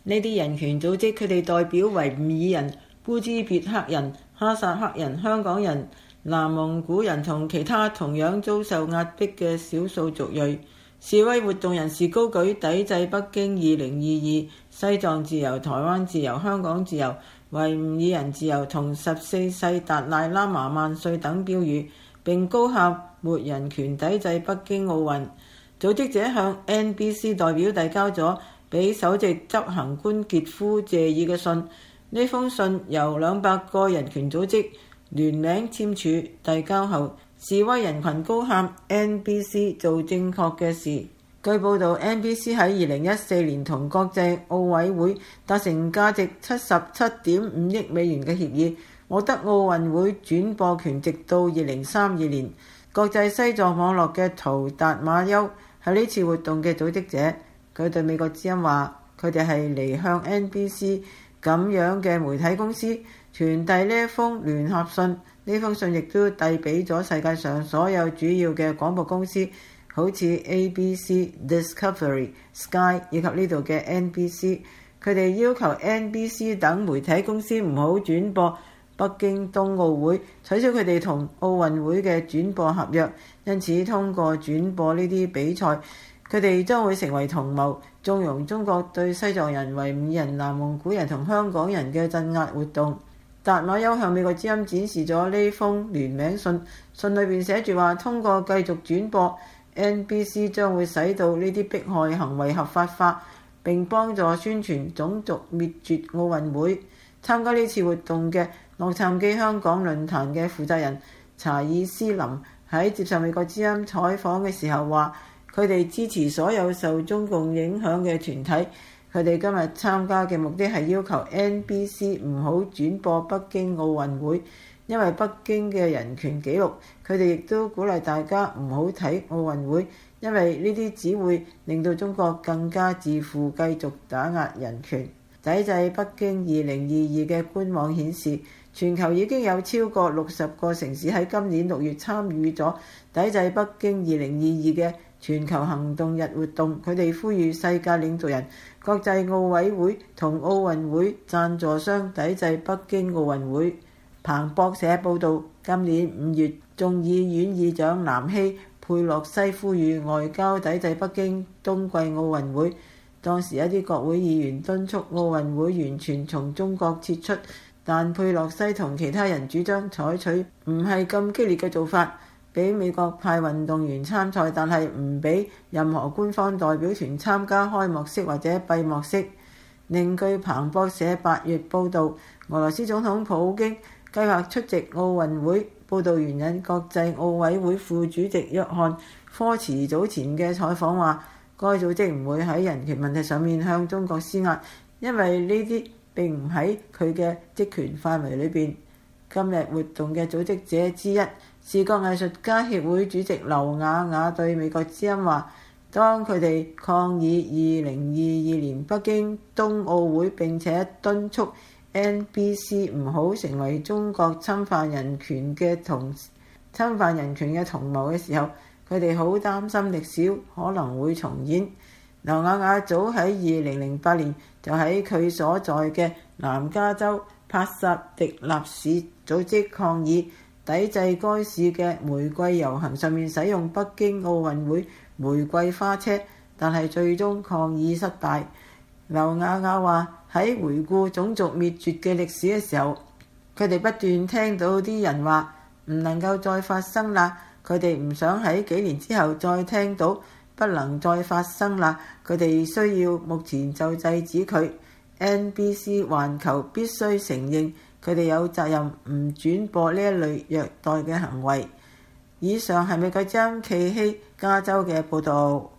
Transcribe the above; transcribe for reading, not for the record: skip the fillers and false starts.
呢啲人權組織佢哋代表維吾爾人、烏茲別克人、哈薩克人、香港人、南蒙古人同其他同樣遭受壓迫嘅少數族裔。示威活動人士高舉抵制北京2022、西藏自由、台灣自由、香港自由、維吾爾人自由同14世達賴喇嘛萬歲等標語，並高喊沒人權抵制北京奧運。組織者向 NBC 代表遞交咗俾首席執行官傑夫謝爾嘅信，呢封信由200個人權組織聯名簽署，遞交後，示威人群高喊 NBC 做正確嘅事。據報道 NBC 喺2014年同國際奧委會達成價值77.5億美元嘅協議，獲得奧運會轉播權直到2032年。國際西藏網絡嘅圖達馬丘係呢次活動嘅組織者，佢對美國之音話：佢哋係嚟向 NBC 咁樣嘅媒體公司傳遞呢一封聯合信。呢封信亦都遞俾咗世界上所有主要嘅廣播公司，好似 ABC、Discovery、Sky 以及呢度嘅 NBC。佢哋要求 NBC 等媒體公司唔好轉播北京冬奧會，取消佢哋同奧運會嘅轉播合約。因此通過轉播呢啲比賽，佢哋將會成為同謀，縱容中國對西藏人、維吾爾人、南蒙古人同香港人嘅鎮壓活動。達馬丘向美國之音展示咗呢封聯名信，信裏邊寫住話：通過繼續轉播 NBC 將會使到呢啲迫害行為合法化，並幫助宣傳種族滅絕奧運會。參加呢次活動嘅洛杉磯香港論壇嘅負責人查爾斯林喺接受美國之音採訪嘅時候話：佢哋支持所有受中共影響嘅團體。佢哋今日參加嘅目的係要求 NBC 唔好轉播北京奧運會，因為北京嘅人權紀錄。佢哋亦都鼓勵大家唔好睇奧運會，因為呢啲只會令到中國更加自負，繼續打壓人權。抵制北京2022嘅官網顯示，全球已經有超過60個城市喺今年6月參與咗抵制北京2022嘅全球行動日活動。佢哋呼籲世界領導人、國際奧委會同奧運會贊助商抵制北京奧運會。彭博社報導，今年5月，眾議院議長南希佩洛西呼籲外交抵制北京冬季奧運會。當時一啲國會議員敦促奧運會完全從中國撤出，但佩洛西同其他人主張採取唔係咁激烈嘅做法，俾美國派運動員參賽，但係唔俾任何官方代表團參加開幕式或者閉幕式。另據彭博社8月報導，俄羅斯總統普京計劃出席奧運會。報導援引國際奧委會副主席約翰科茨早前嘅採訪話，該組織唔會喺人權問題上面向中國施壓，因為呢啲並唔喺佢嘅職權範圍裏邊。今日活動嘅組織者之一，視覺藝術家協會主席劉雅雅對美國之音話：當佢哋抗議2022年北京冬奧會，並且敦促 NBC 唔好成為中國侵犯人權嘅同謀嘅時候，佢哋好擔心歷史可能會重演。劉雅雅早喺2008年就喺佢所在嘅南加州帕薩迪納市組織抗議，抵制該市嘅玫瑰遊行上面使用北京奧運會玫瑰花車，但係最終抗議失敗。劉雅雅話：喺回顧種族滅絕嘅歷史嘅時候，佢哋不斷聽到啲人話唔能夠再發生啦。佢哋唔想喺幾年之後再聽到不能再發生啦。佢哋需要目前就制止佢。NBC 環球必須承認佢哋有責任唔轉播呢一類虐待嘅行為。以上係美國之音契希加州嘅報導。